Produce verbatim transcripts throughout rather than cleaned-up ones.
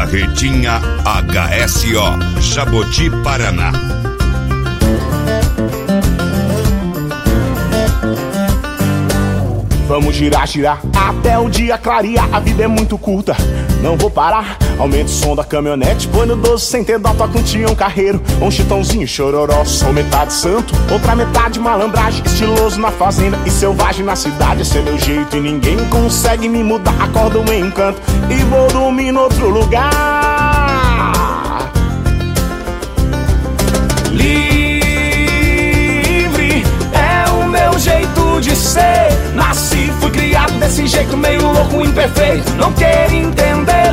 Carretinha H S O, Jaboti, Paraná. Vamos girar, girar, até o dia clarear. A vida é muito curta, não vou parar. Aumenta o som da caminhonete, põe no doze sem ter dó. Toca um Tião Carreiro, um Chitãozinho Chororó. Sou metade santo, outra metade malandragem. Estiloso na fazenda e selvagem na cidade. Esse é meu jeito e ninguém consegue me mudar. Acordo em encanto e vou dormir no outro lugar. Livre é o meu jeito de ser. Nasci, fui criado desse jeito meio louco, imperfeito. Não quero entender.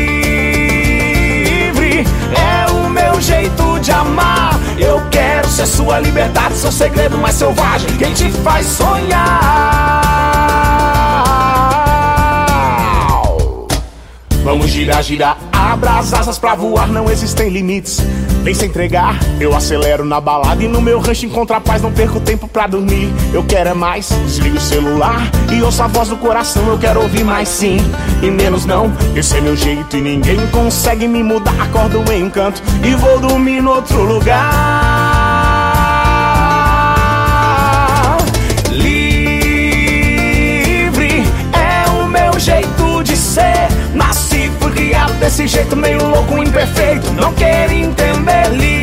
Livre é o meu jeito de amar. Eu quero ser sua liberdade, seu segredo mais selvagem, quem te faz sonhar. Vamos girar, girar, abra as asas pra voar, não existem limites. Vem se entregar, eu acelero na balada e no meu rancho encontro a paz, não perco tempo pra dormir. Eu quero é mais, desligo o celular e ouço a voz do coração. Eu quero ouvir mais sim e menos não. Esse é meu jeito e ninguém consegue me mudar. Acordo em encanto e vou dormir no outro lugar. Livre é o meu jeito de ser. Nasci, fui criado desse jeito meio louco, imperfeito. Não quero entender.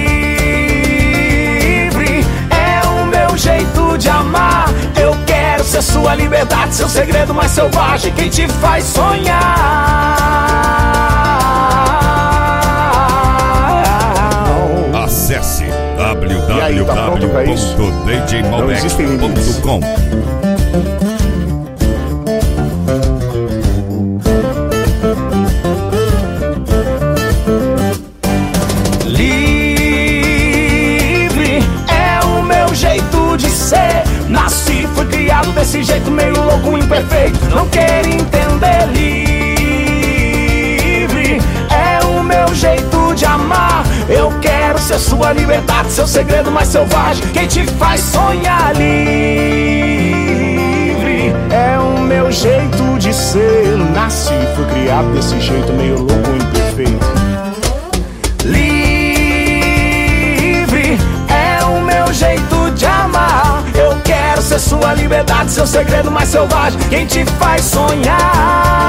Livre é o meu jeito de amar. Eu quero ser sua liberdade, seu segredo mais selvagem, quem te faz sonhar. Acesse w w w ponto d j malbec ponto com. Desse jeito meio louco, imperfeito, não quero entender. Livre é o meu jeito de amar. Eu quero ser sua liberdade, seu segredo mais selvagem, quem te faz sonhar. Livre é o meu jeito de ser. Nasci, fui criado desse jeito meio louco, imperfeito. Livre é o meu jeito de amar. Eu quero ser sua liberdade, seu segredo mais selvagem, quem te faz sonhar.